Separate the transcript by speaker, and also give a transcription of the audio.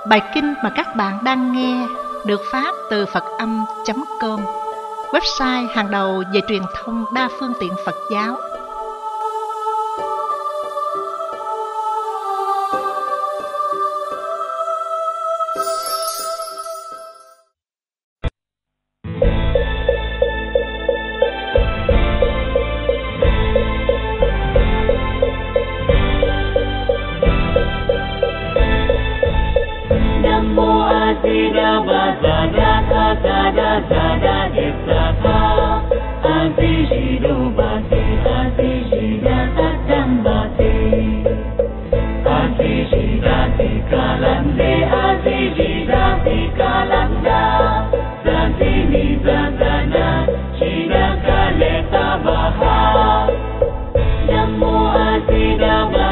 Speaker 1: Bài kinh mà các bạn đang nghe được phát từ Phật-âm.com, website hàng đầu về truyền thông đa phương tiện Phật giáo.
Speaker 2: Namo A Di Đà Phật.